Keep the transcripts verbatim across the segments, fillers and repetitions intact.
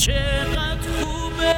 چقدر خوبه.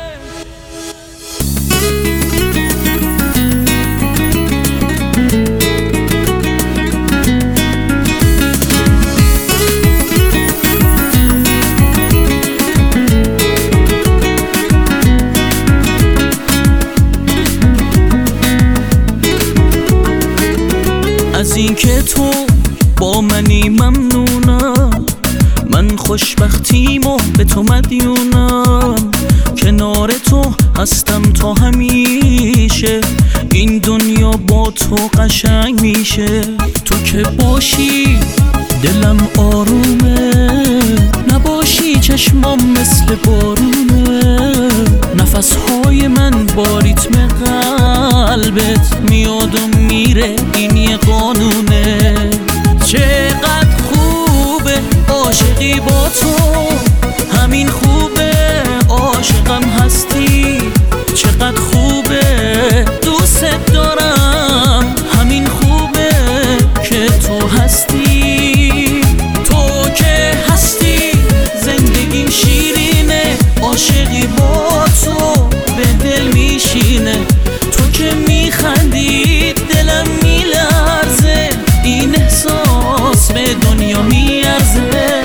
از اینکه تو با منی ممنونم، من خوشبختیمو به تو مدیونم. کنار تو هستم تا همیشه، این دنیا با تو قشنگ میشه. تو که باشی دلم آرومه، نباشی چشمام مثل بارونه. نفسهای من با ریتم قلبت میاد و میره، این یه قانونه. چقدر خوبه عاشقی با تو، همین خوبه عاشقم هستی. چقدر خوبه دوست دارم، همین خوبه که تو هستی. تو که هستی زندگیم شیرینه، عاشقی با تو به دل میشینه. تو که میخندی دلم میلرزه، این احساس به دنیا میارزه.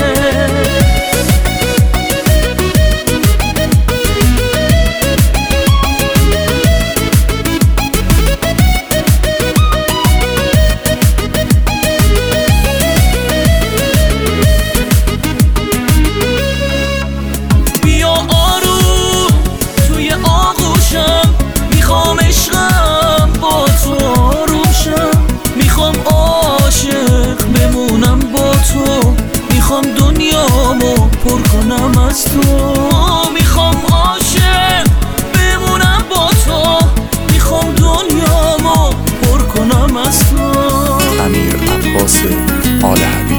بیا آروم توی آغوشم، میخوام عشقم با تو آروشم. میخوام عاشق بمونم با تو، میخوام دنیامو پر کنم از تو. میخوام عاشق بمونم با تو، میخوام دنیامو پر کنم از تو. امیر عباس آل حدیث.